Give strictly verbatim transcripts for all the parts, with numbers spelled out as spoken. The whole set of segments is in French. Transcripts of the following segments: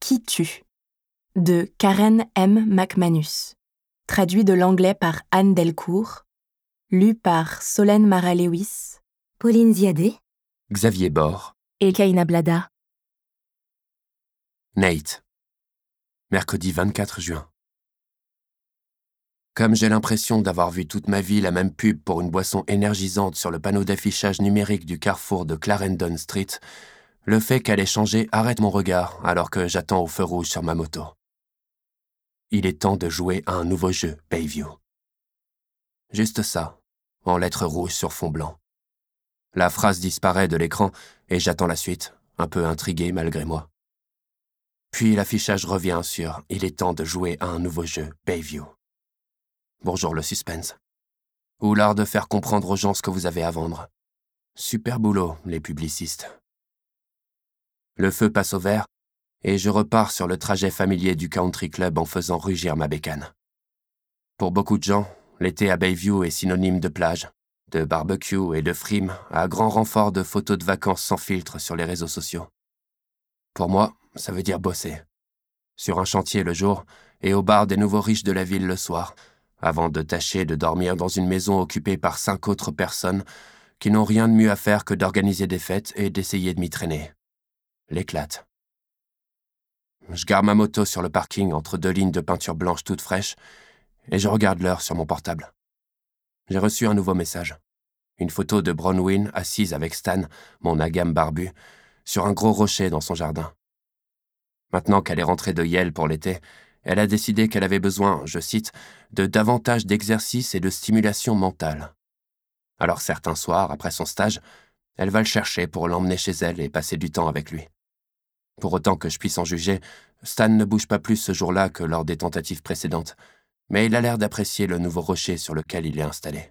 Qui tue de Karen M. McManus, traduit de l'anglais par Anne Delcourt, lu par Solène Mara-Lewis, Pauline Ziadé, Xavier Bord et Kaina Blada. Nate. Mercredi vingt-quatre juin. Comme j'ai l'impression d'avoir vu toute ma vie la même pub pour une boisson énergisante sur le panneau d'affichage numérique du carrefour de Clarendon Street, le fait qu'elle ait changé arrête mon regard alors que j'attends au feu rouge sur ma moto. Il est temps de jouer à un nouveau jeu, Bayview. Juste ça, en lettres rouges sur fond blanc. La phrase disparaît de l'écran et j'attends la suite, un peu intrigué malgré moi. Puis l'affichage revient sur « Il est temps de jouer à un nouveau jeu, Bayview ». Bonjour le suspense. Ou l'art de faire comprendre aux gens ce que vous avez à vendre. Super boulot, les publicistes. Le feu passe au vert et je repars sur le trajet familier du country club en faisant rugir ma bécane. Pour beaucoup de gens, l'été à Bayview est synonyme de plage, de barbecue et de frime à grand renfort de photos de vacances sans filtre sur les réseaux sociaux. Pour moi, ça veut dire bosser. Sur un chantier le jour et au bar des nouveaux riches de la ville le soir, avant de tâcher de dormir dans une maison occupée par cinq autres personnes qui n'ont rien de mieux à faire que d'organiser des fêtes et d'essayer de m'y traîner. L'éclate. Je gare ma moto sur le parking entre deux lignes de peinture blanche toute fraîche et je regarde l'heure sur mon portable. J'ai reçu un nouveau message. Une photo de Bronwyn assise avec Stan, mon agame barbu, sur un gros rocher dans son jardin. Maintenant qu'elle est rentrée de Yale pour l'été, elle a décidé qu'elle avait besoin, je cite, de davantage d'exercice et de stimulation mentale. Alors certains soirs, après son stage, elle va le chercher pour l'emmener chez elle et passer du temps avec lui. Pour autant que je puisse en juger, Stan ne bouge pas plus ce jour-là que lors des tentatives précédentes, mais il a l'air d'apprécier le nouveau rocher sur lequel il est installé.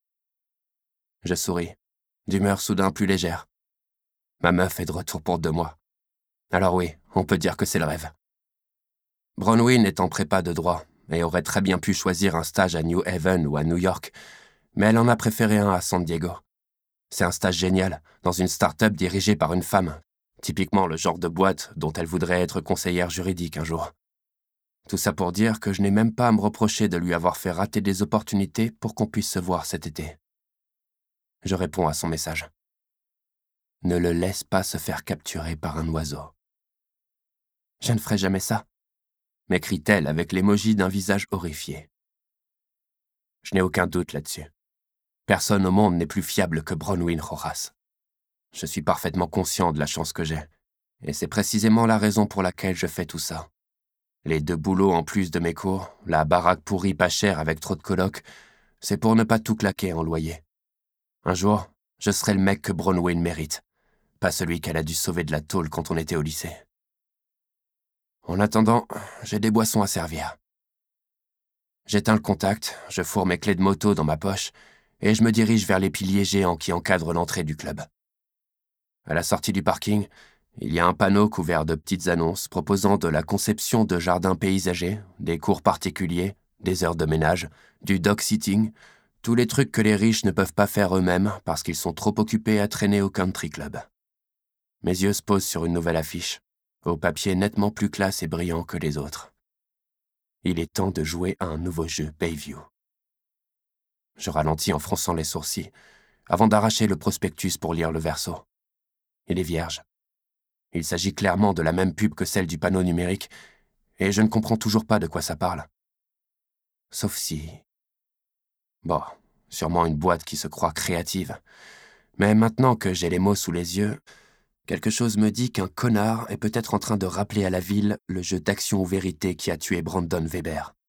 Je souris, d'humeur soudain plus légère. Ma meuf est de retour pour deux mois. Alors oui, on peut dire que c'est le rêve. Bronwyn est en prépa de droit et aurait très bien pu choisir un stage à New Haven ou à New York, mais elle en a préféré un à San Diego. C'est un stage génial, dans une start-up dirigée par une femme, typiquement le genre de boîte dont elle voudrait être conseillère juridique un jour. Tout ça pour dire que je n'ai même pas à me reprocher de lui avoir fait rater des opportunités pour qu'on puisse se voir cet été. Je réponds à son message. Ne le laisse pas se faire capturer par un oiseau. Je ne ferai jamais ça, m'écrit-elle avec l'émoji d'un visage horrifié. Je n'ai aucun doute là-dessus. Personne au monde n'est plus fiable que Bronwyn Rojas. Je suis parfaitement conscient de la chance que j'ai, et c'est précisément la raison pour laquelle je fais tout ça. Les deux boulots en plus de mes cours, la baraque pourrie pas chère avec trop de colocs, c'est pour ne pas tout claquer en loyer. Un jour, je serai le mec que Bronwyn mérite, pas celui qu'elle a dû sauver de la tôle quand on était au lycée. En attendant, j'ai des boissons à servir. J'éteins le contact, je fourre mes clés de moto dans ma poche et je me dirige vers les piliers géants qui encadrent l'entrée du club. À la sortie du parking, il y a un panneau couvert de petites annonces proposant de la conception de jardins paysagers, des cours particuliers, des heures de ménage, du dog-sitting, tous les trucs que les riches ne peuvent pas faire eux-mêmes parce qu'ils sont trop occupés à traîner au country club. Mes yeux se posent sur une nouvelle affiche, au papier nettement plus classe et brillant que les autres. Il est temps de jouer à un nouveau jeu Bayview. Je ralentis en fronçant les sourcils, avant d'arracher le prospectus pour lire le verso. Il est vierge. Il s'agit clairement de la même pub que celle du panneau numérique, et je ne comprends toujours pas de quoi ça parle. Sauf si... Bon, sûrement une boîte qui se croit créative. Mais maintenant que j'ai les mots sous les yeux, quelque chose me dit qu'un connard est peut-être en train de rappeler à la ville le jeu d'action ou vérité qui a tué Brandon Weber.